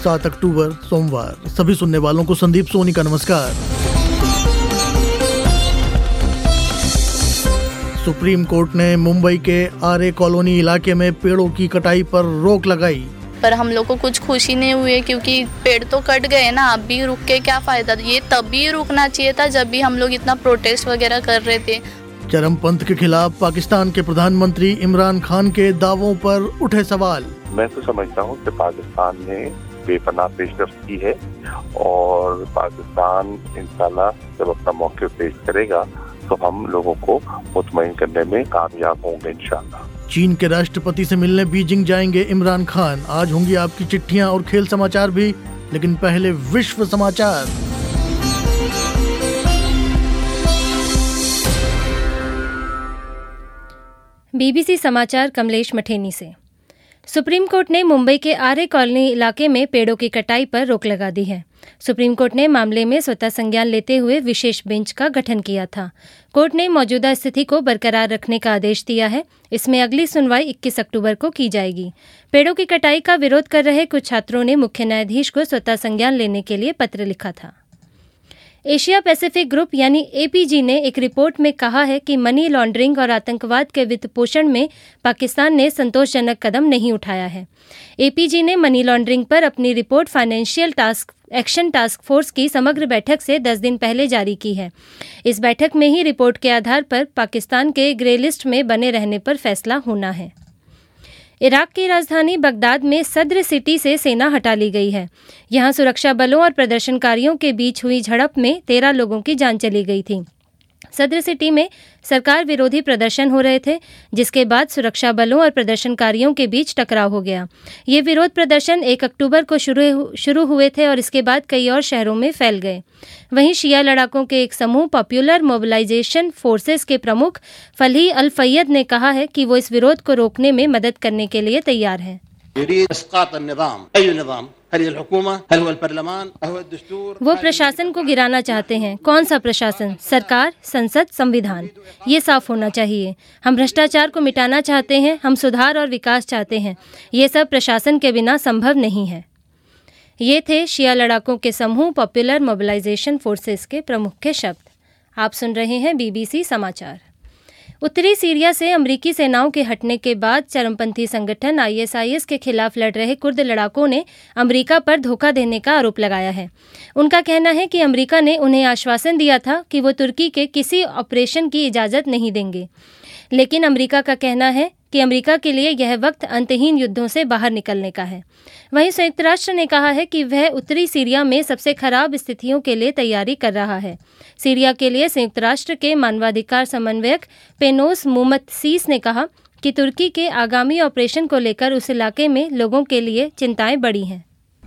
7 अक्टूबर सोमवार। सभी सुनने वालों को संदीप सोनी का नमस्कार। सुप्रीम कोर्ट ने मुंबई के आरे कॉलोनी इलाके में पेड़ों की कटाई पर रोक लगाई। पर हम लोग को कुछ खुशी नहीं हुई क्योंकि पेड़ तो कट गए ना, अब भी रुक के क्या फायदा। ये तभी रुकना चाहिए था जब भी हम लोग इतना प्रोटेस्ट वगैरह कर रहे थे। चरमपंथ के खिलाफ पाकिस्तान के प्रधानमंत्री इमरान खान के दावों पर उठे सवाल। मैं तो समझता हूँ कि पाकिस्तान ने बेपनाह पेशरफ्त की है और पाकिस्तान इंशाल्लाह जब अपना मौके पेश करेगा तो हम लोगों को मुतमईन करने में कामयाब होंगे इंशाल्लाह। चीन के राष्ट्रपति से मिलने बीजिंग जाएंगे इमरान खान। आज होंगी आपकी चिट्ठियां और खेल समाचार भी, लेकिन पहले विश्व समाचार। बीबीसी समाचार कमलेश मठेनी से। सुप्रीम कोर्ट ने मुंबई के आरे कॉलोनी इलाके में पेड़ों की कटाई पर रोक लगा दी है। सुप्रीम कोर्ट ने मामले में स्वतः संज्ञान लेते हुए विशेष बेंच का गठन किया था। कोर्ट ने मौजूदा स्थिति को बरकरार रखने का आदेश दिया है। इसमें अगली सुनवाई 21 अक्टूबर को की जाएगी। पेड़ों की कटाई का विरोध कर रहे कुछ छात्रों ने मुख्य न्यायाधीश को स्वतः संज्ञान लेने के लिए पत्र लिखा था। एशिया पैसिफिक ग्रुप यानी एपीजी ने एक रिपोर्ट में कहा है कि मनी लॉन्ड्रिंग और आतंकवाद के वित्त पोषण में पाकिस्तान ने संतोषजनक कदम नहीं उठाया है। एपीजी ने मनी लॉन्ड्रिंग पर अपनी report financial action task force की समग्र बैठक से 10 दिन पहले जारी की है। इस बैठक में ही रिपोर्ट के आधार पर पाकिस्तान के ग्रे लिस्ट में बने रहने पर फैसला होना है। इराक की राजधानी बगदाद में सद्र सिटी से सेना हटा ली गई है। यहां सुरक्षा बलों और प्रदर्शनकारियों के बीच हुई झड़प में 13 लोगों की जान चली गई थी। सद्र सिटी में सरकार विरोधी प्रदर्शन हो रहे थे, जिसके बाद सुरक्षा बलों और प्रदर्शनकारियों के बीच टकराव हो गया। ये विरोध प्रदर्शन 1 अक्टूबर को शुरू हुए थे और इसके बाद कई और शहरों में फैल गए। वहीं शिया लड़ाकों के एक समूह पॉपुलर मोबिलाइजेशन फोर्सेस के प्रमुख फलही अल फैयद ने कहा है कि वो इस विरोध को रोकने में मदद करने के लिए तैयार हैं। वो प्रशासन को गिराना चाहते हैं। कौन सा प्रशासन? सरकार, संसद, संविधान। ये साफ होना चाहिए। हम भ्रष्टाचार को मिटाना चाहते हैं, हम सुधार और विकास चाहते हैं। ये सब प्रशासन के बिना संभव नहीं है। ये थे शिया लड़ाकों के समूह पॉपुलर मोबिलाइजेशन फोर्सेस के प्रमुख के शब्द। आप सुन रहे हैं बीबीसी समाचार। उत्तरी सीरिया से अमेरिकी सेनाओं के हटने के बाद चरमपंथी संगठन आईएसआईएस के खिलाफ लड़ रहे कुर्द लड़ाकों ने अमेरिका पर धोखा देने का आरोप लगाया है। उनका कहना है कि अमेरिका ने उन्हें आश्वासन दिया था कि वो तुर्की के किसी ऑपरेशन की इजाज़त नहीं देंगे, लेकिन अमेरिका का कहना है कि अमेरिका के लिए यह वक्त अंतहीन युद्धों से बाहर निकलने का है। वहीं संयुक्त राष्ट्र ने कहा है कि वह उत्तरी सीरिया में सबसे खराब स्थितियों के लिए तैयारी कर रहा है। सीरिया के लिए संयुक्त राष्ट्र के मानवाधिकार समन्वयक पेनोस मुमतसीस ने कहा कि तुर्की के आगामी ऑपरेशन को लेकर उस इलाके में लोगों के लिए चिंताएं बढ़ी हैं।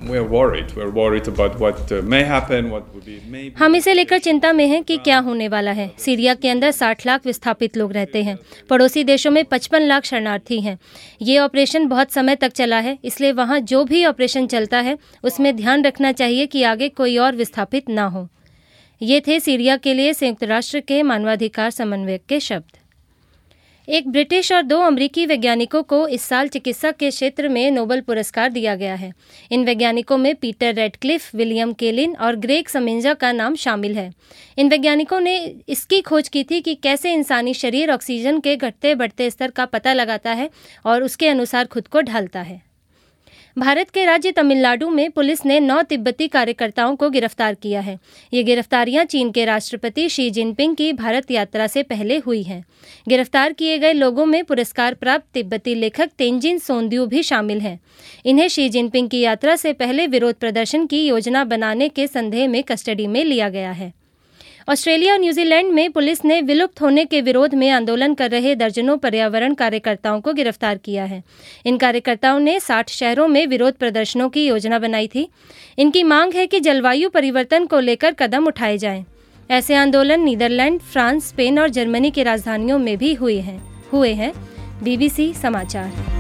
हम इसे लेकर चिंता में हैं कि क्या होने वाला है। सीरिया के अंदर 60 लाख विस्थापित लोग रहते हैं। पड़ोसी देशों में 55 लाख शरणार्थी हैं। ये ऑपरेशन बहुत समय तक चला है, इसलिए वहाँ जो भी ऑपरेशन चलता है उसमें ध्यान रखना चाहिए कि आगे कोई और विस्थापित ना हो। ये थे सीरिया के लिए संयुक्त राष्ट्र के मानवाधिकार समन्वयक के शब्द। एक ब्रिटिश और 2 अमेरिकी वैज्ञानिकों को इस साल चिकित्सा के क्षेत्र में नोबेल पुरस्कार दिया गया है। इन वैज्ञानिकों में पीटर रेडक्लिफ, विलियम केलिन और ग्रेग समेंजा का नाम शामिल है। इन वैज्ञानिकों ने इसकी खोज की थी कि कैसे इंसानी शरीर ऑक्सीजन के घटते बढ़ते स्तर का पता लगाता है और उसके अनुसार खुद को ढालता है। भारत के राज्य तमिलनाडु में पुलिस ने 9 तिब्बती कार्यकर्ताओं को गिरफ्तार किया है। ये गिरफ्तारियां चीन के राष्ट्रपति शी जिनपिंग की भारत यात्रा से पहले हुई हैं। गिरफ्तार किए गए लोगों में पुरस्कार प्राप्त तिब्बती लेखक तेंजिन सोंद्यू भी शामिल हैं। इन्हें शी जिनपिंग की यात्रा से पहले विरोध प्रदर्शन की योजना बनाने के संदेह में कस्टडी में लिया गया है। ऑस्ट्रेलिया और न्यूजीलैंड में पुलिस ने विलुप्त होने के विरोध में आंदोलन कर रहे दर्जनों पर्यावरण कार्यकर्ताओं को गिरफ्तार किया है। इन कार्यकर्ताओं ने 60 शहरों में विरोध प्रदर्शनों की योजना बनाई थी। इनकी मांग है कि जलवायु परिवर्तन को लेकर कदम उठाए जाएं। ऐसे आंदोलन नीदरलैंड, फ्रांस, स्पेन और जर्मनी की राजधानियों में भी हुए हैं। बीबीसी समाचार।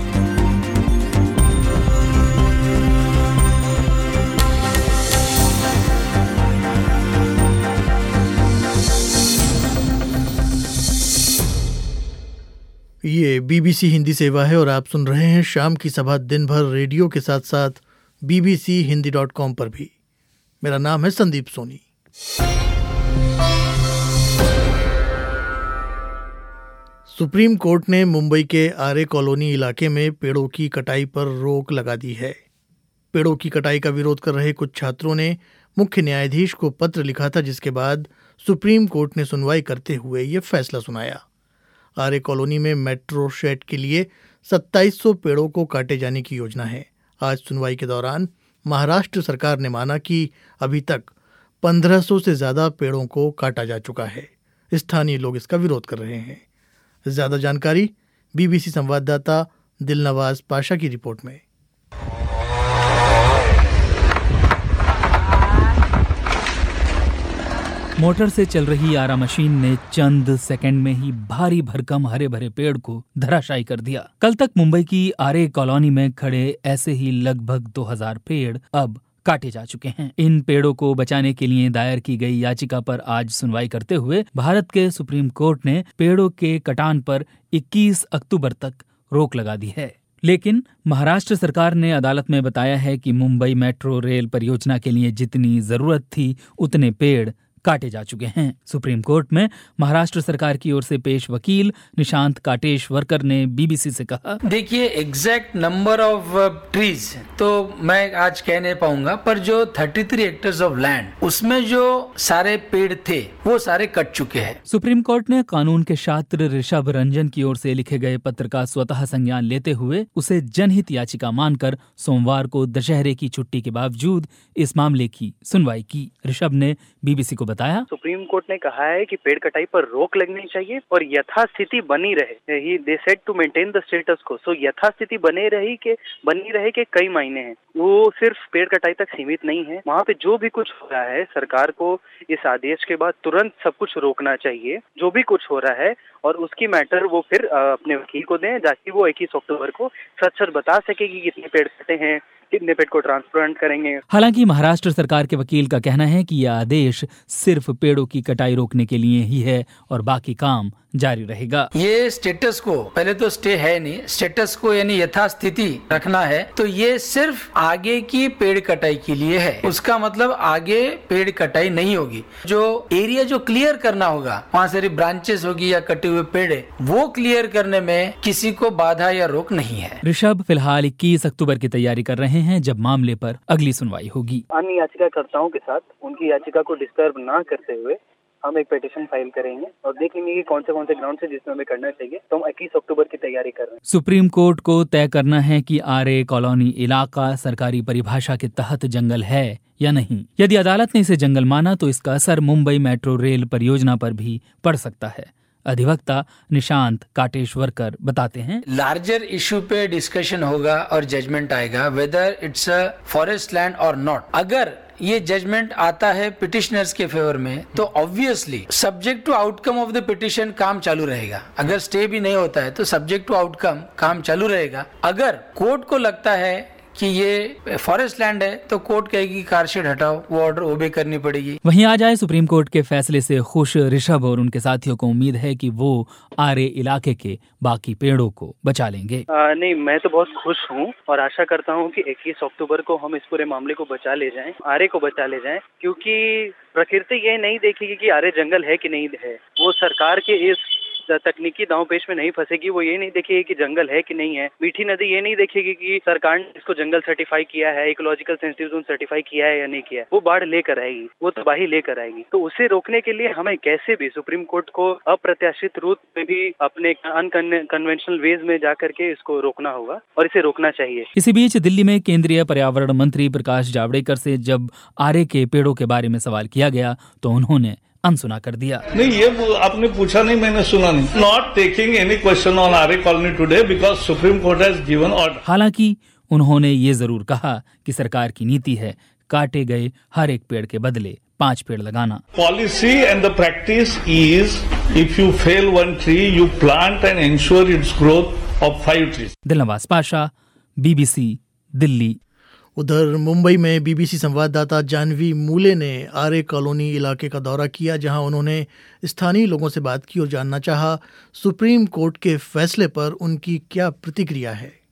ये बीबीसी हिंदी सेवा है और आप सुन रहे हैं शाम की सभा। दिन भर रेडियो के साथ साथ bbchiindi.com पर भी। मेरा नाम है संदीप सोनी। सुप्रीम कोर्ट ने मुंबई के आरे कॉलोनी इलाके में पेड़ों की कटाई पर रोक लगा दी है। पेड़ों की कटाई का विरोध कर रहे कुछ छात्रों ने मुख्य न्यायाधीश को पत्र लिखा था, जिसके बाद सुप्रीम कोर्ट ने सुनवाई करते हुए ये फैसला सुनाया। आरे कॉलोनी में मेट्रो शेड के लिए 2700 पेड़ों को काटे जाने की योजना है। आज सुनवाई के दौरान महाराष्ट्र सरकार ने माना कि अभी तक 1500 से ज़्यादा पेड़ों को काटा जा चुका है। स्थानीय लोग इसका विरोध कर रहे हैं। ज़्यादा जानकारी बीबीसी संवाददाता दिलनवाज पाशा की रिपोर्ट में। मोटर से चल रही आरा मशीन ने चंद सेकंड में ही भारी भरकम हरे भरे पेड़ को धराशायी कर दिया। कल तक मुंबई की आरे कॉलोनी में खड़े ऐसे ही लगभग 2000 पेड़ अब काटे जा चुके हैं। इन पेड़ों को बचाने के लिए दायर की गई याचिका पर आज सुनवाई करते हुए भारत के सुप्रीम कोर्ट ने पेड़ों के कटान पर 21 अक्टूबर तक रोक लगा दी है। लेकिन महाराष्ट्र सरकार ने अदालत में बताया है कि मुंबई मेट्रो रेल परियोजना के लिए जितनी जरूरत थी उतने पेड़ काटे जा चुके हैं। सुप्रीम कोर्ट में महाराष्ट्र सरकार की ओर से पेश वकील निशांत काटेश्वरकर ने बीबीसी से कहा, देखिए एग्जैक्ट नंबर ऑफ ट्रीज तो मैं आज कह नहीं पाऊंगा, पर जो 33 हेक्टेयर्स ऑफ लैंड उसमें जो सारे पेड़ थे वो सारे कट चुके हैं। सुप्रीम कोर्ट ने कानून के छात्र ऋषभ रंजन की ओर से लिखे गए पत्र का स्वतः संज्ञान लेते हुए उसे जनहित याचिका मानकर सोमवार को दशहरे की छुट्टी के बावजूद इस मामले की सुनवाई की। ऋषभ ने बीबीसी को बताया, सुप्रीम कोर्ट ने कहा है कि पेड़ कटाई पर रोक लगनी चाहिए और यथास्थिति बनी रहे। They said to maintain the status quo. So यथास्थिति बनी रहे के कई मायने हैं। वो सिर्फ पेड़ कटाई तक सीमित नहीं है। वहाँ पे जो भी कुछ हो रहा है सरकार को इस आदेश के बाद तुरंत सब कुछ रोकना चाहिए, जो भी कुछ हो रहा है, और उसकी मैटर वो फिर अपने वकील को दें ताकि वो 21 अक्टूबर को सच बता सके कि कितने पेड़ कटे हैं, कितने पेड़ को ट्रांसप्लांट करेंगे। हालांकि महाराष्ट्र सरकार के वकील का कहना है कि यह आदेश सिर्फ पेड़ों की कटाई रोकने के लिए ही है और बाकी काम जारी रहेगा। ये स्टेटस को, पहले तो स्टे है नहीं, स्टेटस को यानी यथास्थिति रखना है, तो ये सिर्फ आगे की पेड़ कटाई के लिए है। उसका मतलब आगे पेड़ कटाई नहीं होगी। जो एरिया जो क्लियर करना होगा, वहाँ सारी ब्रांचेस होगी या कटे हुए पेड़ है, वो क्लियर करने में किसी को बाधा या रोक नहीं है। ऋषभ फिलहाल 21 अक्टूबर की तैयारी कर रहे हैं, जब मामले पर अगली सुनवाई होगी। अन्य याचिकाकर्ताओं के साथ उनकी याचिका को डिस्टर्ब न करते हुए हम एक पिटीशन फाइल करेंगे और देख लेंगे कि कौन से ग्राउंड है जिसमें हमें करना चाहिए। तो हम 21 अक्टूबर की तैयारी कर रहे हैं। सुप्रीम कोर्ट को तय करना है कि आरे कॉलोनी इलाका सरकारी परिभाषा के तहत जंगल है या नहीं। यदि अदालत ने इसे जंगल माना तो इसका असर मुंबई मेट्रो रेल परियोजना पर भी पड़ सकता है। अधिवक्ता निशांत काटेश्वरकर बताते हैं, लार्जर इशू पे डिस्कशन होगा और जजमेंट आएगा whether it's a forest land और नॉट। अगर ये जजमेंट आता है पिटिशनर्स के फेवर में तो obviously subject to outcome of the petition काम चालू रहेगा। अगर स्टे भी नहीं होता है तो सब्जेक्ट टू आउटकम काम चालू रहेगा। अगर कोर्ट को लगता है कि ये फॉरेस्ट लैंड है तो कोर्ट कहेगी कारशेड हटाओ, वो ऑर्डर ओबे करनी पड़ेगी। वहीं आज आए सुप्रीम कोर्ट के फैसले से खुश ऋषभ और उनके साथियों को उम्मीद है कि वो आरे इलाके के बाकी पेड़ों को बचा लेंगे। नहीं, मैं तो बहुत खुश हूँ और आशा करता हूँ कि 21 अक्टूबर को हम इस पूरे मामले को बचा ले जाएं, आरे को बचा ले जाएं, क्योंकि प्रकृति ये नहीं देखेगी कि आरे जंगल है कि नहीं है। वो सरकार के इस तकनीकी दांवपेच में नहीं फंसेगी। वो ये नहीं देखेगी कि जंगल है कि नहीं है। मीठी नदी ये नहीं देखेगी कि सरकार ने इसको जंगल सर्टिफाई किया है, इकोलॉजिकल सेंसिटिव जोन सर्टिफाई किया है या नहीं किया है। वो बाढ़ लेकर आएगी, वो तबाही लेकर आएगी। तो उसे रोकने के लिए हमें कैसे भी सुप्रीम कोर्ट को अप्रत्याशित रूप में भी अपने अनकन्वेंशनल वेज में जाकर के इसको रोकना होगा और इसे रोकना चाहिए। इसी बीच दिल्ली में केंद्रीय पर्यावरण मंत्री प्रकाश जावड़ेकर से जब आरे के पेड़ों के बारे में सवाल किया गया तो उन्होंने अनसुना कर दिया। नहीं, ये आपने पूछा नहीं, मैंने सुना नहीं। Not taking any question on Aarey colony today because supreme court has given order. हालांकि उन्होंने ये जरूर कहा कि सरकार की नीति है काटे गए हर एक पेड़ के बदले 5 पेड़ लगाना। Policy and the practice is if you fell one tree you plant and ensure its growth of 5 trees. Dilnawaz Pasha, BBC, Delhi. उधर मुंबई में बीबीसी संवाददाता जानवी मूले ने आरे कॉलोनी इलाके का दौरा किया, जहां उन्होंने स्थानीय लोगों से बात की और जानना चाहा सुप्रीम कोर्ट के फैसले पर उनकी क्या प्रतिक्रिया है।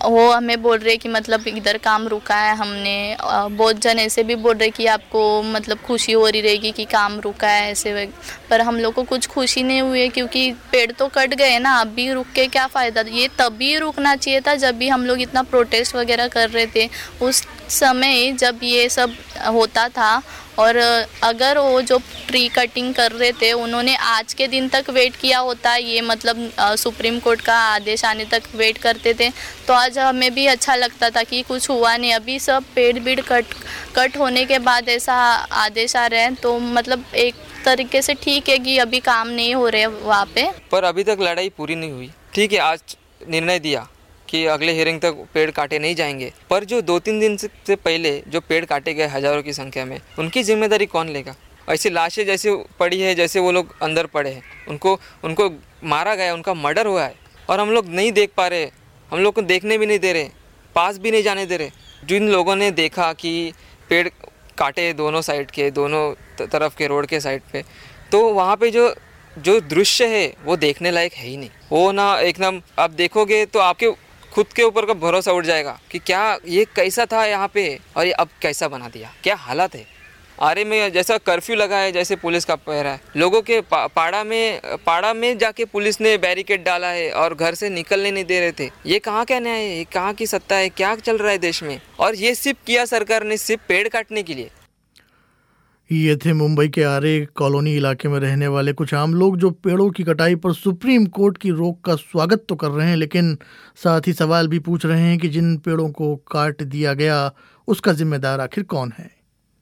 वो हमें बोल रहे कि मतलब इधर काम रुका है हमने, बहुत जन ऐसे भी बोल रहे कि आपको मतलब खुशी हो रही रहेगी कि काम रुका है ऐसे, पर हम लोग को कुछ खुशी नहीं हुई है क्योंकि पेड़ तो कट गए ना, अब भी रुक के क्या फ़ायदा। ये तभी रुकना चाहिए था जब भी हम लोग इतना प्रोटेस्ट वगैरह कर रहे थे, उस समय जब ये सब होता था। और अगर वो जो ट्री कटिंग कर रहे थे उन्होंने आज के दिन तक वेट किया होता, ये मतलब सुप्रीम कोर्ट का आदेश आने तक वेट करते थे, तो आज हमें भी अच्छा लगता था कि कुछ हुआ नहीं। अभी सब पेड़ कट होने के बाद ऐसा आदेश आ रहे हैं, तो मतलब एक तरीके से ठीक है कि अभी काम नहीं हो रहे वहाँ पे। पर अभी तक लड़ाई पूरी नहीं हुई। ठीक है, आज निर्णय दिया कि अगले हियरिंग तक पेड़ काटे नहीं जाएंगे, पर जो 2-3 दिन से पहले जो पेड़ काटे गए हज़ारों की संख्या में, उनकी जिम्मेदारी कौन लेगा? ऐसी लाशें जैसे पड़ी है, जैसे वो लोग अंदर पड़े हैं, उनको मारा गया, उनका मर्डर हुआ है और हम लोग नहीं देख पा रहे, हम लोग को देखने भी नहीं दे रहे, पास भी नहीं जाने दे रहे। जिन लोगों ने देखा कि पेड़ काटे दोनों साइड के, दोनों तरफ के रोड के साइड पे, तो वहाँ पे जो दृश्य है वो देखने लायक है ही नहीं। वो ना एकदम आप देखोगे तो आपके खुद के ऊपर का भरोसा उठ जाएगा कि क्या ये कैसा था यहाँ पे और ये अब कैसा बना दिया, क्या हालत है। आरे में जैसा कर्फ्यू लगा है, जैसे पुलिस का पहरा है, लोगों के पाड़ा में जाके पुलिस ने बैरिकेड डाला है और घर से निकलने नहीं दे रहे थे। ये कहाँ का न्याय है, ये कहाँ की सत्ता है, क्या चल रहा है देश में? और ये सिर्फ किया सरकार ने सिर्फ पेड़ काटने के लिए। ये थे मुंबई के आरे कॉलोनी इलाके में रहने वाले कुछ आम लोग जो पेड़ों की कटाई पर सुप्रीम कोर्ट की रोक का स्वागत तो कर रहे हैं, लेकिन साथ ही सवाल भी पूछ रहे हैं कि जिन पेड़ों को काट दिया गया उसका जिम्मेदार आखिर कौन है।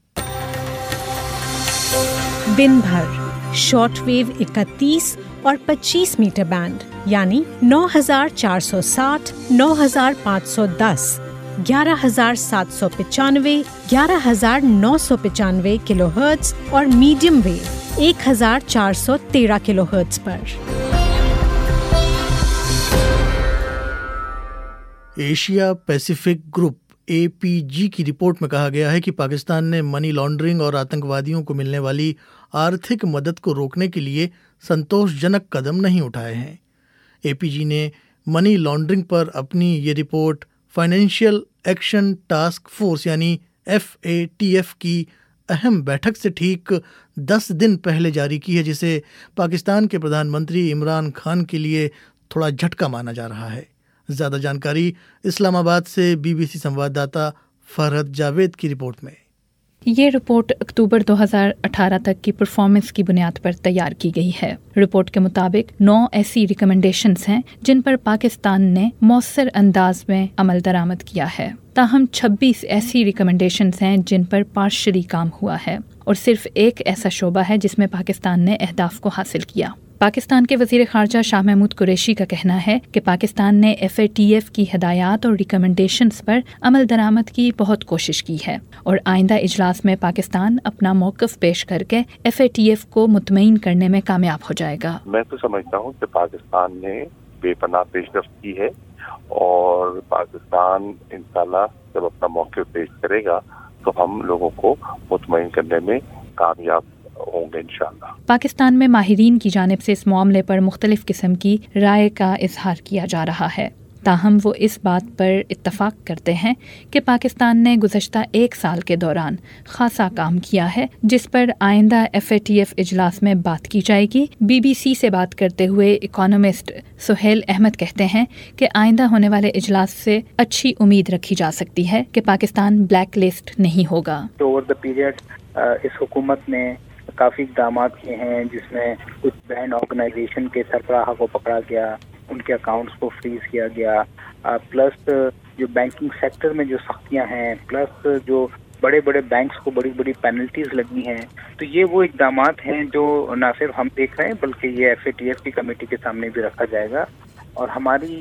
दिन भर शॉर्टवेव 31 और 25 मीटर बैंड यानी 9460, 9510, 11795, 11995 किलोहर्ट्ज और मीडियम वेव 1413 किलोहर्ट्ज पर। एशिया पैसिफिक ग्रुप APG की रिपोर्ट में कहा गया है कि पाकिस्तान ने मनी लॉन्ड्रिंग और आतंकवादियों को मिलने वाली आर्थिक मदद को रोकने के लिए संतोषजनक कदम नहीं उठाए हैं। APG ने मनी लॉन्ड्रिंग पर अपनी ये report financial action task force यानी FATF की अहम बैठक से ठीक 10 दिन पहले जारी की है, जिसे पाकिस्तान के प्रधानमंत्री इमरान खान के लिए थोड़ा झटका माना जा रहा है। ज़्यादा जानकारी इस्लामाबाद से BBC संवाददाता फरहद जावेद की रिपोर्ट में। ये रिपोर्ट अक्टूबर 2018 तक की परफॉर्मेंस की बुनियाद पर तैयार की गई है। रिपोर्ट के मुताबिक 9 ऐसी रिकमेंडेशंस हैं जिन पर पाकिस्तान ने मौसर अंदाज में अमल दरामद किया है। ताहम 26 ऐसी रिकमेंडेशंस हैं जिन पर पार्शियली काम हुआ है और सिर्फ एक ऐसा शोबा है जिसमें पाकिस्तान ने अहदाफ को हासिल किया। पाकिस्तान के वज़ीर ख़ारजा शाह महमूद कुरैशी का कहना है कि पाकिस्तान ने FATF की हिदायत और रिकमेंडेशंस पर अमल दरामद की बहुत कोशिश की है और आइंदा इजलास में पाकिस्तान अपना मौक़िफ़ पेश करके FATF को मुतमईन करने में कामयाब हो जाएगा। मैं तो समझता हूँ कि पाकिस्तान ने बेपनाह पेशरफ्त की है और पाकिस्तान इंशाल्लाह जब अपना मौक़िफ़ पेश करेगा तो हम लोगों को मुतमईन करने में कामयाब होंगे इंशाअल्लाह। पाकिस्तान में माहिरीन की जानिब से इस मामले पर मुख्तलिफ किस्म की राय का इजहार किया जा रहा है। ताहम वो इस बात पर इत्तफाक करते हैं कि पाकिस्तान ने गुज़श्ता 1 साल के दौरान खासा काम किया है, जिस पर आइंदा FATF इजलास में बात की जाएगी। BBC से बात करते हुए इकोनॉमिस्ट सुहेल अहमद कहते हैं कि आइंदा होने वाले इजलास से अच्छी उम्मीद रखी जा सकती है कि पाकिस्तान ब्लैक लिस्ट नहीं होगा। ओवर द पीरियड इस हुकूमत ने काफ़ी इक़दाम किए हैं जिसमें कुछ बैंड ऑर्गेनाइजेशन के सरबराह को पकड़ा गया, उनके अकाउंट्स को फ्रीज किया गया, प्लस जो बैंकिंग सेक्टर में जो सख्तियां हैं, प्लस जो बड़े बड़े बैंक्स को बड़ी बड़ी पेनल्टीज लगी हैं। तो ये वो इक़दाम हैं जो न सिर्फ हम देख रहे हैं बल्कि ये FATF की कमेटी के सामने भी रखा जाएगा और हमारी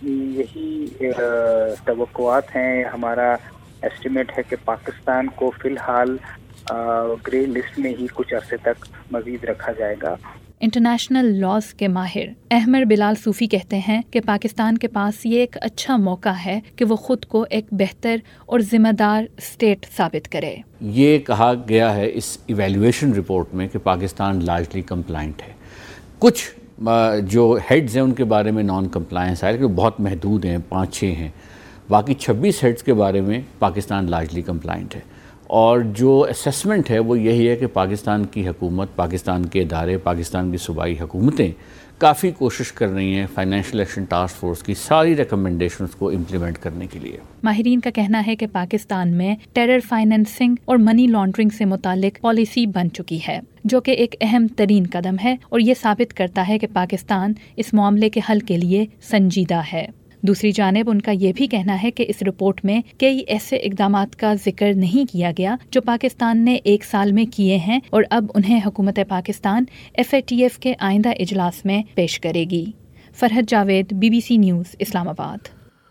यही तवक्कुआत हैं, हमारा एस्टिमेट है कि पाकिस्तान को फ़िलहाल ग्रे लिस्ट में ही कुछ अरसे तक मजीद रखा जाएगा। इंटरनेशनल लॉज के माहिर अहमर बिलाल सूफी कहते हैं कि पाकिस्तान के पास ये एक अच्छा मौका है कि वो खुद को एक बेहतर और जिम्मेदार स्टेट साबित करे। ये कहा गया है इस इवैल्यूएशन रिपोर्ट में कि पाकिस्तान लार्जली कंप्लाइंट है। कुछ जो हेड्स हैं उनके बारे में नॉन कंप्लायंस है, लेकिन बहुत महदूद हैं, 5-6 हैं। बाकी 26 हेड्स के बारे में पाकिस्तान लार्जली कंप्लाइंट है। और जो असेसमेंट है वो यही है कि पाकिस्तान की हुकूमत, पाकिस्तान के इदारे, पाकिस्तान की सूबाई हुकूमतें काफ़ी कोशिश कर रही हैं फाइनेंशियल एक्शन टास्क फोर्स की सारी रिकमेंडेशंस को इम्प्लीमेंट करने के लिए। माहिरीन का कहना है कि पाकिस्तान में टेरर फाइनेंसिंग और मनी लॉन्ड्रिंग से मुतालिक पॉलिसी बन चुकी है, जो कि एक अहम तरीन कदम है और ये साबित करता है कि पाकिस्तान इस मामले के हल के लिए संजीदा है। दूसरी जानिब उनका ये भी कहना है कि इस रिपोर्ट में कई ऐसे इक़दामात का जिक्र नहीं किया गया जो पाकिस्तान ने 1 साल में किए हैं और अब उन्हें हुकूमत पाकिस्तान FATF के आइंदा इजलास में पेश करेगी। Farhad Javed, BBC news, Islamabad.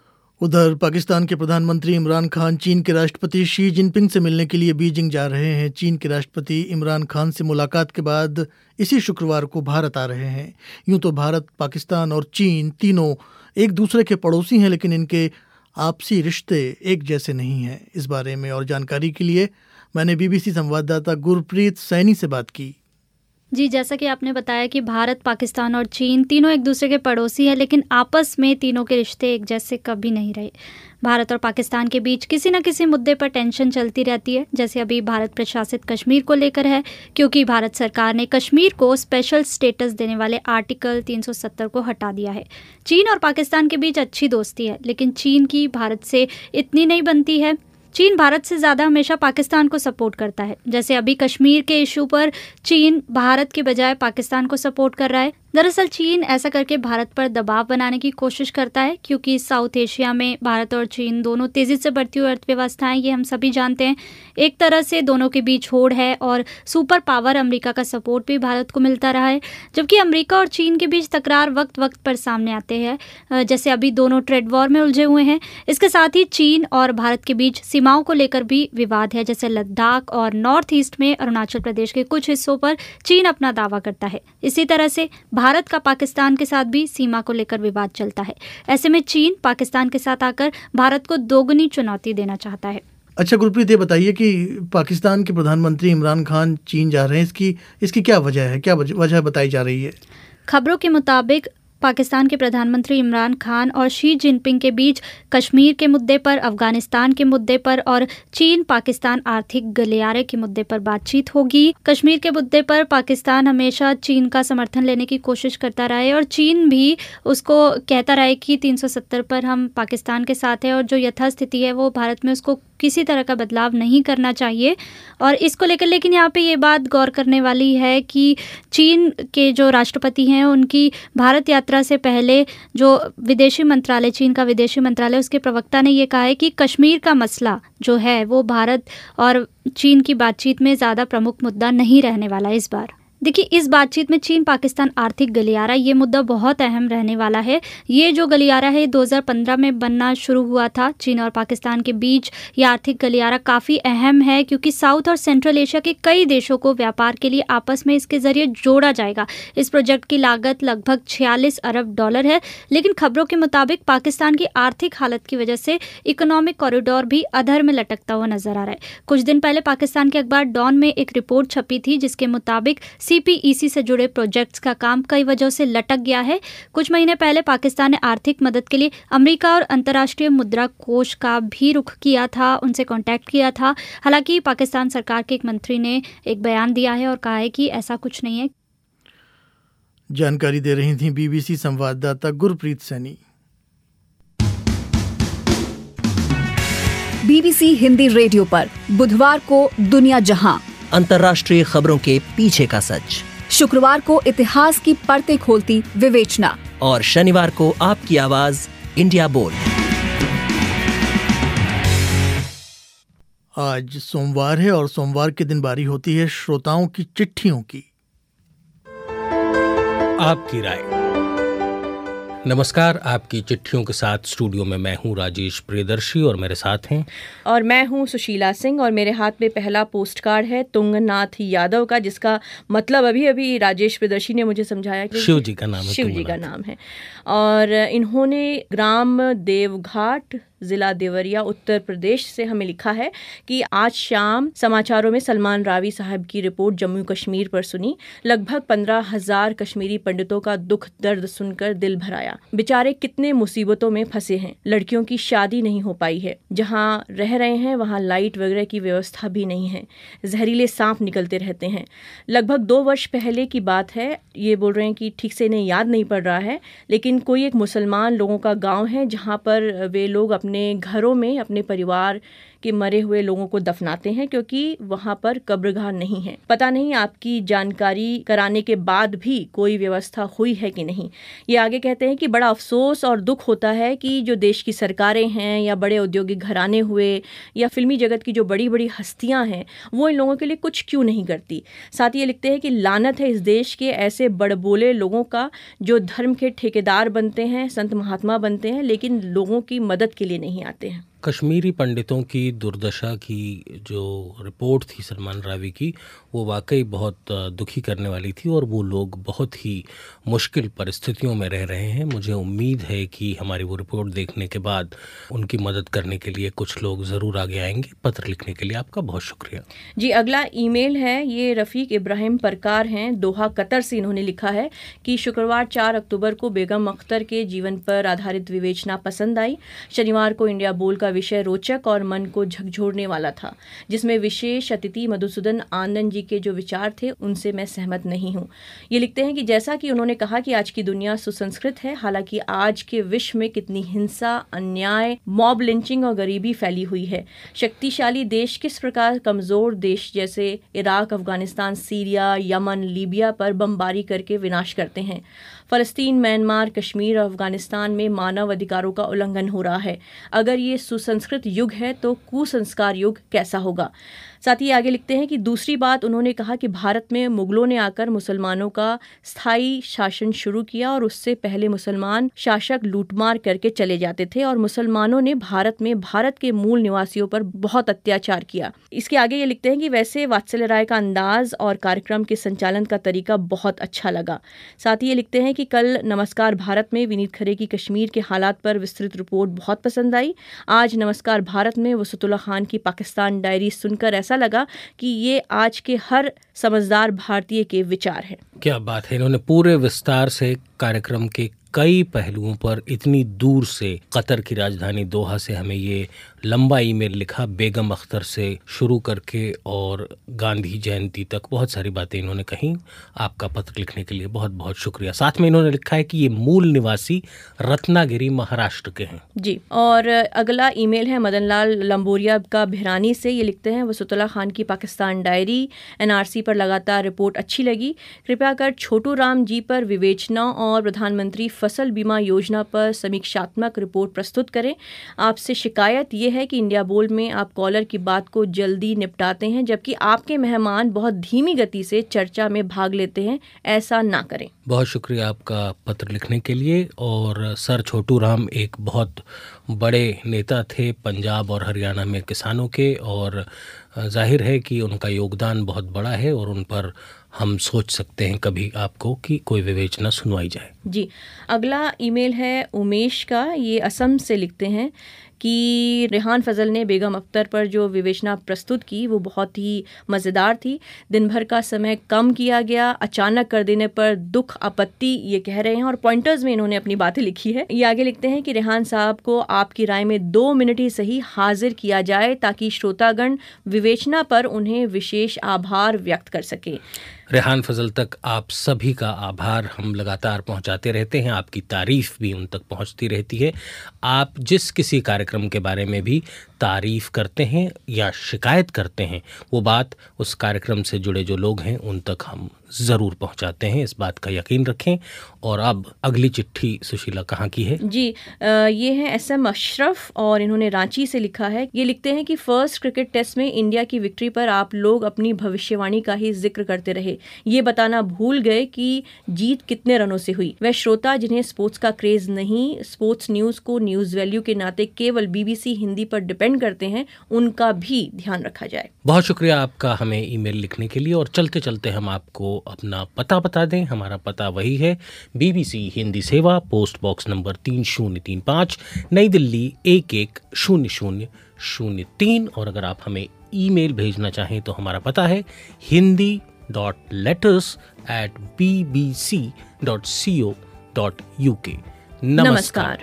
उधर पाकिस्तान के प्रधानमंत्री इमरान खान चीन के राष्ट्रपति शी जिनपिंग से मिलने के लिए बीजिंग जा रहे हैं। चीन के राष्ट्रपति इमरान खान से मुलाकात के बाद इसी शुक्रवार को भारत आ रहे हैं। यूं तो भारत, पाकिस्तान और चीन तीनों एक दूसरे के पड़ोसी हैं, लेकिन इनके आपसी रिश्ते एक जैसे नहीं हैं। इस बारे में और जानकारी के लिए मैंने BBC संवाददाता गुरप्रीत सैनी से बात की। जी, जैसा कि आपने बताया कि भारत, पाकिस्तान और चीन तीनों एक दूसरे के पड़ोसी हैं, लेकिन आपस में तीनों के रिश्ते एक जैसे कभी नहीं रहे। भारत और पाकिस्तान के बीच किसी न किसी मुद्दे पर टेंशन चलती रहती है, जैसे अभी भारत प्रशासित कश्मीर को लेकर है, क्योंकि भारत सरकार ने कश्मीर को स्पेशल स्टेटस देने वाले आर्टिकल 370 को हटा दिया है। चीन और पाकिस्तान के बीच अच्छी दोस्ती है, लेकिन चीन की भारत से इतनी नहीं बनती है। चीन भारत से ज़्यादा हमेशा पाकिस्तान को सपोर्ट करता है, जैसे अभी कश्मीर के इशू पर चीन भारत के बजाय पाकिस्तान को सपोर्ट कर रहा है। दरअसल चीन ऐसा करके भारत पर दबाव बनाने की कोशिश करता है, क्योंकि साउथ एशिया में भारत और चीन दोनों तेज़ी से बढ़ती हुई अर्थव्यवस्थाएं, ये हम सभी जानते हैं। एक तरह से दोनों के बीच होड़ है और सुपर पावर अमेरिका का सपोर्ट भी भारत को मिलता रहा है, जबकि अमेरिका और चीन के बीच तकरार वक्त वक्त पर सामने आते हैं, जैसे अभी दोनों ट्रेड वॉर में उलझे हुए हैं। इसके साथ ही चीन और भारत के बीच सीमाओं को लेकर भी विवाद है, जैसे लद्दाख और नॉर्थ ईस्ट में अरुणाचल प्रदेश के कुछ हिस्सों पर चीन अपना दावा करता है। इसी तरह से भारत का पाकिस्तान के साथ भी सीमा को लेकर विवाद चलता है। ऐसे में चीन पाकिस्तान के साथ आकर भारत को दोगुनी चुनौती देना चाहता है। अच्छा गुरप्रीत, ये बताइए कि पाकिस्तान के प्रधानमंत्री इमरान खान चीन जा रहे हैं, इसकी क्या वजह है, क्या वजह बताई जा रही है? खबरों के मुताबिक पाकिस्तान के प्रधानमंत्री इमरान खान और शी जिनपिंग के बीच कश्मीर के मुद्दे पर, अफगानिस्तान के मुद्दे पर और चीन पाकिस्तान आर्थिक गलियारे के मुद्दे पर बातचीत होगी। कश्मीर के मुद्दे पर पाकिस्तान हमेशा चीन का समर्थन लेने की कोशिश करता रहा है और चीन भी उसको कहता रहा है कि 370 पर हम पाकिस्तान के साथ है और जो यथास्थिति है वो भारत में उसको किसी तरह का बदलाव नहीं करना चाहिए। और इसको लेकर लेकिन यहाँ पे ये बात गौर करने वाली है कि चीन के जो राष्ट्रपति हैं उनकी भारत यात्रा से पहले जो विदेशी मंत्रालय, चीन का विदेशी मंत्रालय, उसके प्रवक्ता ने ये कहा है कि कश्मीर का मसला जो है वो भारत और चीन की बातचीत में ज़्यादा प्रमुख मुद्दा नहीं रहने वाला इस बार। देखिए, इस बातचीत में चीन पाकिस्तान आर्थिक गलियारा ये मुद्दा बहुत अहम रहने वाला है। ये जो गलियारा है 2015 में बनना शुरू हुआ था। चीन और पाकिस्तान के बीच ये आर्थिक गलियारा काफ़ी अहम है, क्योंकि साउथ और सेंट्रल एशिया के कई देशों को व्यापार के लिए आपस में इसके ज़रिए जोड़ा जाएगा। इस प्रोजेक्ट की लागत लगभग 46 अरब डॉलर है, लेकिन खबरों के मुताबिक पाकिस्तान की आर्थिक हालत की वजह से इकोनॉमिक कॉरिडोर भी अधर में लटकता हुआ नजर आ रहा है। कुछ दिन पहले पाकिस्तान के अखबार डॉन में एक रिपोर्ट छपी थी, जिसके मुताबिक CPEC से जुड़े प्रोजेक्ट्स का काम कई वजहों से लटक गया है। कुछ महीने पहले पाकिस्तान ने आर्थिक मदद के लिए अमेरिका और अंतर्राष्ट्रीय मुद्रा कोष का भी रुख किया था, उनसे कांटेक्ट किया था। हालांकि पाकिस्तान सरकार के एक मंत्री ने एक बयान दिया है और कहा है कि ऐसा कुछ नहीं है। जानकारी दे रही थी BBC संवाददाता गुरप्रीत सैनी। BBC हिंदी रेडियो पर बुधवार को दुनिया जहां, अंतर्राष्ट्रीय खबरों के पीछे का सच। शुक्रवार को इतिहास की परतें खोलती विवेचना, और शनिवार को आपकी आवाज इंडिया बोल। आज सोमवार है और सोमवार के दिन बारी होती है श्रोताओं की चिट्ठियों की। आपकी राय। नमस्कार, आपकी चिट्ठियों के साथ स्टूडियो में मैं हूं राजेश प्रियदर्शी और मेरे साथ हैं। और मैं हूं सुशीला सिंह और मेरे हाथ में पहला पोस्ट कार्ड है तुंगनाथ यादव का, जिसका मतलब अभी अभी राजेश प्रियदर्शी ने मुझे समझाया कि शिव जी का नाम है। शिव जी का नाम है। और इन्होंने ग्राम देवघाट, जिला देवरिया, उत्तर प्रदेश से हमें लिखा है कि आज शाम समाचारों में सलमान रावी साहब की रिपोर्ट जम्मू कश्मीर पर सुनी। लगभग 15,000 कश्मीरी पंडितों का दुख दर्द सुनकर दिल भर आया। गया। बेचारे कितने मुसीबतों में फंसे हैं। लड़कियों की शादी नहीं हो पाई है, जहाँ रह रहे हैं वहाँ लाइट वगैरह की व्यवस्था भी नहीं है, जहरीले सांप निकलते रहते हैं। लगभग 2 वर्ष पहले की बात है, ये बोल रहे हैं कि ठीक से इन्हें याद नहीं पड़ रहा है, लेकिन कोई एक मुसलमान लोगों का गांव है जहां पर वे लोग अपने घरों में अपने परिवार के मरे हुए लोगों को दफनाते हैं, क्योंकि वहां पर कब्रगाह नहीं है। पता नहीं आपकी जानकारी कराने के बाद भी कोई व्यवस्था हुई है कि नहीं। ये आगे कहते हैं कि बड़ा अफसोस और दुख होता है कि जो देश की सरकारें हैं या बड़े औद्योगिक घराने हुए या फिल्मी जगत की जो बड़ी बड़ी हस्तियां हैं, वो इन लोगों के लिए कुछ क्यों नहीं करती। साथ ही ये लिखते हैं कि लानत है इस देश के ऐसे बड़बोले लोगों का जो धर्म के ठेकेदार बनते हैं, संत महात्मा बनते हैं, लेकिन लोगों की मदद के लिए नहीं आते हैं। कश्मीरी पंडितों की दुर्दशा की जो रिपोर्ट थी सलमान रावी की, वो वाकई बहुत दुखी करने वाली थी और वो लोग बहुत ही मुश्किल परिस्थितियों में रह रहे हैं। मुझे उम्मीद है कि हमारी वो रिपोर्ट देखने के बाद उनकी मदद करने के लिए कुछ लोग ज़रूर आगे आएंगे। पत्र लिखने के लिए आपका बहुत शुक्रिया जी। अगला ईमेल है, ये रफ़ीक इब्राहिम परकार हैं, दोहा कतर से। इन्होंने लिखा है कि शुक्रवार 4 अक्टूबर को बेगम अख्तर के जीवन पर आधारित विवेचना पसंद आई। शनिवार को इंडिया बोल का विषय रोचक और मन को झकझोरने वाला था, जिसमें विशेष अतिथि मधुसूदन आनंद जी के जो विचार थे उनसे मैं सहमत नहीं हूँ। ये लिखते हैं कि जैसा कि उन्होंने कहा कि आज की दुनिया सुसंस्कृत है, हालांकि आज के विश्व में कितनी हिंसा, अन्याय, मॉब लिंचिंग और गरीबी फैली हुई है। शक्तिशाली देश किस प्रकार कमजोर देश जैसे Iraq, Afghanistan, Syria, Yemen, Libya पर बमबारी करके विनाश करते हैं। फ़लस्तीन, म्यांमार, कश्मीर और अफगानिस्तान में मानव अधिकारों का उल्लंघन हो रहा है। अगर ये सुसंस्कृत युग है तो कुसंस्कार युग कैसा होगा। साथ ही आगे लिखते हैं कि दूसरी बात, उन्होंने कहा कि भारत में मुगलों ने आकर मुसलमानों का स्थायी शासन शुरू किया और उससे पहले मुसलमान शासक लूटमार करके चले जाते थे और मुसलमानों ने भारत में भारत के मूल निवासियों पर बहुत अत्याचार किया। इसके आगे ये लिखते हैं कि वैसे वात्सल्य राय का अंदाज और कार्यक्रम के संचालन का तरीका बहुत अच्छा लगा। साथ ही ये लिखते हैं कि कल नमस्कार भारत में विनीत खरे की कश्मीर के हालात पर विस्तृत रिपोर्ट बहुत पसंद आई। आज नमस्कार भारत में वसुतुल्लाह खान की पाकिस्तान डायरी सुनकर ऐसा लगा कि ये आज के हर समझदार भारतीय के विचार हैं। क्या बात है, इन्होंने पूरे विस्तार से कार्यक्रम के कई पहलुओं पर इतनी दूर से कतर की राजधानी दोहा से हमें ये लंबा ईमेल लिखा, बेगम अख्तर से शुरू करके और गांधी जयंती तक बहुत सारी बातें इन्होंने कहीं। आपका पत्र लिखने के लिए बहुत बहुत शुक्रिया। साथ में इन्होंने लिखा है कि ये मूल निवासी रत्नागिरी महाराष्ट्र के हैं जी। और अगला ईमेल है मदन लाल लंबोरिया का भिरानी से। ये लिखते हैं वसुतुल्लाह खान की पाकिस्तान डायरी, एनआरसी पर लगातार रिपोर्ट अच्छी लगी। कृपया कर छोटू राम जी पर विवेचना और प्रधानमंत्री फसल बीमा योजना पर समीक्षात्मक रिपोर्ट प्रस्तुत करें। आपसे शिकायत ये है कि इंडिया बोल में आप कॉलर की बात को जल्दी निपटाते हैं, जबकि आपके मेहमान बहुत धीमी गति से चर्चा में भाग लेते हैं। ऐसा ना करें। बहुत शुक्रिया आपका पत्र लिखने के लिए। और सर छोटू राम एक बहुत बड़े नेता थे पंजाब और हरियाणा में किसानों के, और जाहिर है कि उनका योगदान बहुत बड़ा है और उन पर हम सोच सकते हैं कभी आपको कि कोई विवेचना सुनवाई जाए। जी। अगला ईमेल है उमेश का। ये असम से लिखते हैं कि रेहान फजल ने बेगम अख्तर पर जो विवेचना प्रस्तुत की वो बहुत ही मज़ेदार थी। दिन भर का समय कम किया गया, अचानक कर देने पर दुख, आपत्ति ये कह रहे हैं, और पॉइंटर्स में इन्होंने अपनी बातें लिखी है। ये आगे लिखते हैं कि रेहान साहब को आपकी राय में 2 मिनट ही सही हाजिर किया जाए ताकि श्रोतागण विवेचना पर उन्हें विशेष आभार व्यक्त कर सके। रेहान फजल तक आप सभी का आभार हम लगातार पहुंचाते रहते हैं, आपकी तारीफ भी उन तक पहुंचती रहती है। आप जिस किसी कार्यक्रम के बारे में भी तारीफ करते हैं या शिकायत करते हैं, वो बात उस कार्यक्रम से जुड़े जो लोग हैं उन तक हम ज़रूर पहुंचाते हैं, इस बात का यकीन रखें। और अब अगली चिट्ठी सुशीला कहाँ की है? जी, ये है SM अशरफ और इन्होंने रांची से लिखा है। ये लिखते हैं कि फर्स्ट क्रिकेट टेस्ट में इंडिया की विक्ट्री पर आप लोग अपनी भविष्यवाणी का ही जिक्र करते रहे, ये बताना भूल गए कि जीत कितने रनों से हुई। वह श्रोता जिन्हें स्पोर्ट्स का क्रेज नहीं, स्पोर्ट्स न्यूज़ को न्यूज़ वैल्यू के नाते केवल BBC हिंदी पर डिपेंड करते हैं, उनका भी ध्यान रखा जाए। बहुत शुक्रिया आपका हमें ईमेल लिखने के लिए। और चलते चलते हम आपको अपना पता बता दें। हमारा पता वही है, BBC हिंदी सेवा, पोस्ट बॉक्स नंबर 3035, नई दिल्ली 110003। और अगर आप हमें ईमेल भेजना चाहें तो हमारा पता है hindi.letters@bbc.co.uk। नमस्कार।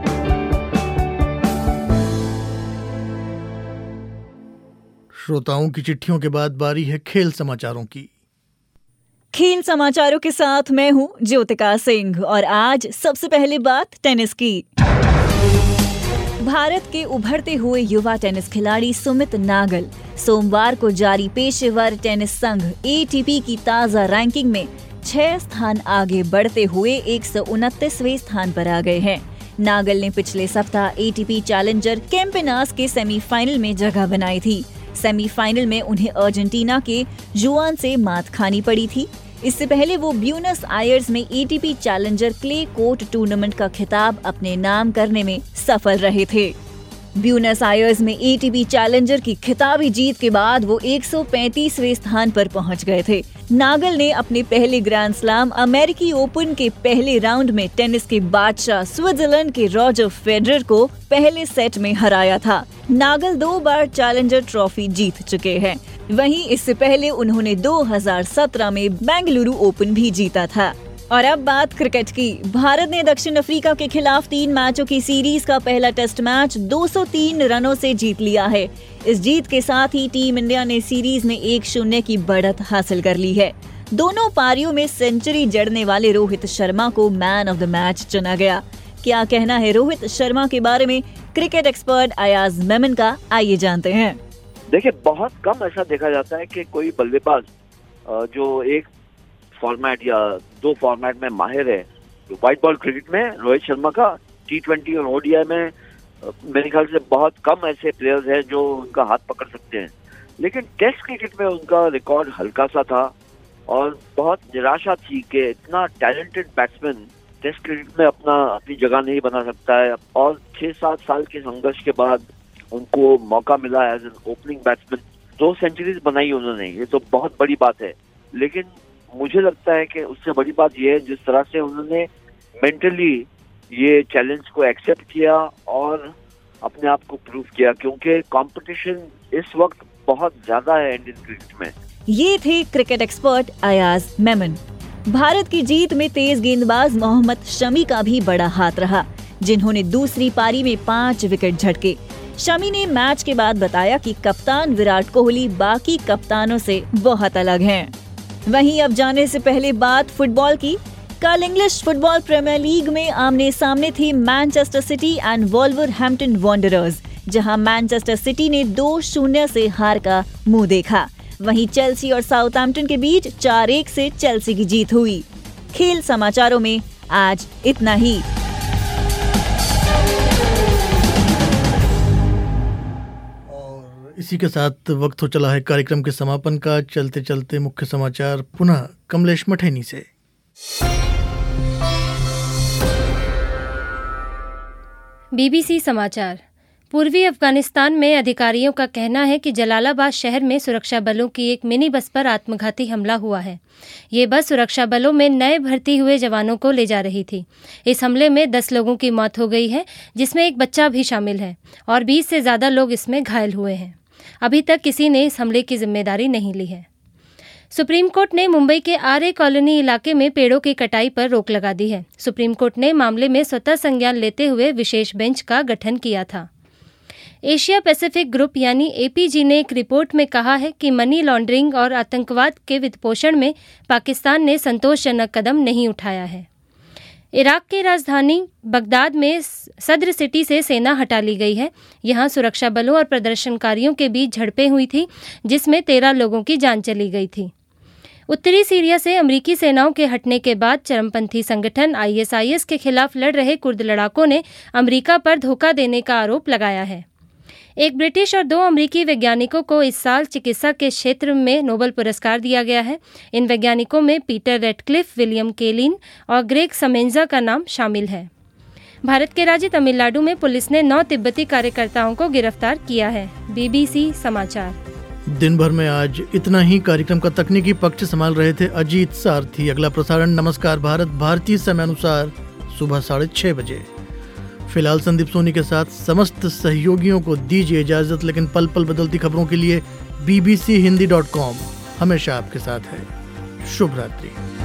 श्रोताओं की चिट्ठियों के बाद बारी है खेल समाचारों की। खेल समाचारों के साथ मैं हूं ज्योतिका सिंह और आज सबसे पहले बात टेनिस की। भारत के उभरते हुए युवा टेनिस खिलाड़ी सुमित नागल सोमवार को जारी पेशेवर टेनिस संघ ATP की ताजा रैंकिंग में 6 स्थान आगे बढ़ते हुए 129वें स्थान पर आ गए हैं। नागल ने पिछले सप्ताह ATP चैलेंजर कैंपेनास के सेमीफाइनल में जगह बनाई थी। सेमीफाइनल में उन्हें अर्जेंटीना के जुआन से मात खानी पड़ी थी। इससे पहले वो ब्यूनस आयर्स में ATP challenger clay court tournament का खिताब अपने नाम करने में सफल रहे थे। ब्यूनस आयर्स में ATP चैलेंजर की खिताबी जीत के बाद वो 135वें स्थान पर पहुंच गए थे। नागल ने अपने पहले ग्रैंड स्लैम अमेरिकी ओपन के पहले राउंड में टेनिस के बादशाह स्विट्जरलैंड के रॉजर फेडरर को पहले सेट में हराया था। नागल 2 बार चैलेंजर ट्रॉफी जीत चुके हैं। वहीं इससे पहले उन्होंने 2017 में बेंगलुरु ओपन भी जीता था। और अब बात क्रिकेट की। भारत ने दक्षिण अफ्रीका के खिलाफ 3 मैचों की सीरीज का पहला टेस्ट मैच 203 रनों से जीत लिया है। इस जीत के साथ ही टीम इंडिया ने सीरीज में 1-0 की बढ़त हासिल कर ली है। दोनों पारियों में सेंचुरी जड़ने वाले रोहित शर्मा को मैन ऑफ द मैच चुना गया। क्या कहना है रोहित शर्मा के बारे में क्रिकेट एक्सपर्ट अयाज मेमन का, आइए जानते हैं। देखिए, बहुत कम ऐसा देखा जाता है कि कोई बल्लेबाज जो एक फॉर्मेट या 2 फॉर्मेट में माहिर है। तो व्हाइट बॉल क्रिकेट में रोहित शर्मा का, T20 और ODI में मेरे ख्याल से बहुत कम ऐसे प्लेयर्स हैं जो उनका हाथ पकड़ सकते हैं। लेकिन टेस्ट क्रिकेट में उनका रिकॉर्ड हल्का सा था और बहुत निराशा थी कि इतना टैलेंटेड बैट्समैन टेस्ट क्रिकेट में अपनी जगह नहीं बना सकता है। और 6-7 साल के संघर्ष के बाद उनको मौका मिला as an opening batsman. 2 centuries बनाई उन्होंने, ये तो बहुत बड़ी बात है। लेकिन मुझे लगता है कि उससे बड़ी बात यह है जिस तरह से उन्होंने मेंटली ये चैलेंज को एक्सेप्ट किया और अपने आप को प्रूव किया, क्योंकि कंपटीशन इस वक्त बहुत ज्यादा है इंडियन क्रिकेट में। ये थे क्रिकेट एक्सपर्ट अयाज मेमन। भारत की जीत में तेज गेंदबाज मोहम्मद शमी का भी बड़ा हाथ रहा, जिन्होंने दूसरी पारी में 5 विकेट झटके। शमी ने मैच के बाद बताया कि कप्तान विराट कोहली बाकी कप्तानों से बहुत अलग हैं। वहीं अब जाने से पहले बात फुटबॉल की। कल इंग्लिश फुटबॉल प्रीमियर लीग में आमने सामने थी Manchester City and Wolverhampton Wanderers, जहां मैनचेस्टर सिटी ने 2-0 से हार का मुंह देखा। वहीं चेल्सी और साउथहैम्पटन के बीच 4-1 से चेल्सी की जीत हुई। खेल समाचारों में आज इतना ही। इसी के साथ वक्त हो चला है कार्यक्रम के समापन का। चलते चलते मुख्य समाचार पुनः कमलेश मठैनी से। BBC समाचार। पूर्वी अफगानिस्तान में अधिकारियों का कहना है कि जलालाबाद शहर में सुरक्षा बलों की एक मिनी बस पर आत्मघाती हमला हुआ है। ये बस सुरक्षा बलों में नए भर्ती हुए जवानों को ले जा रही थी। इस हमले में 10 लोगों की मौत हो गई है, जिसमें एक बच्चा भी शामिल है और 20 से ज़्यादा लोग इसमें घायल हुए हैं। अभी तक किसी ने इस हमले की जिम्मेदारी नहीं ली है। सुप्रीम कोर्ट ने मुंबई के आरे कॉलोनी इलाके में पेड़ों की कटाई पर रोक लगा दी है। सुप्रीम कोर्ट ने मामले में स्वतः संज्ञान लेते हुए विशेष बेंच का गठन किया था। एशिया पैसिफिक ग्रुप यानी APG ने एक रिपोर्ट में कहा है कि मनी लॉन्ड्रिंग और आतंकवाद के वित्तपोषण में पाकिस्तान ने संतोषजनक कदम नहीं उठाया है। इराक की राजधानी बगदाद में सदर सिटी से सेना हटा ली गई है। यहां सुरक्षा बलों और प्रदर्शनकारियों के बीच झड़पें हुई थी, जिसमें 13 लोगों की जान चली गई थी। उत्तरी सीरिया से अमेरिकी सेनाओं के हटने के बाद चरमपंथी संगठन ISIS के खिलाफ लड़ रहे कुर्द लड़ाकों ने अमेरिका पर धोखा देने का आरोप लगाया है। एक ब्रिटिश और 2 अमेरिकी वैज्ञानिकों को इस साल चिकित्सा के क्षेत्र में नोबेल पुरस्कार दिया गया है। इन वैज्ञानिकों में पीटर रेडक्लिफ, विलियम केलिन और ग्रेग समेंजा का नाम शामिल है। भारत के राज्य तमिलनाडु में पुलिस ने 9 तिब्बती कार्यकर्ताओं को गिरफ्तार किया है। BBC समाचार। दिन भर में आज इतना ही। कार्यक्रम का तकनीकी पक्ष संभाल रहे थे अजीत सारथी। अगला प्रसारण नमस्कार भारत भारतीय समय अनुसार सुबह 6:30 बजे। फिलहाल संदीप सोनी के साथ समस्त सहयोगियों को दीजिए इजाजत, लेकिन पल पल बदलती खबरों के लिए bbchindi.com हमेशा आपके साथ है। शुभ रात्रि।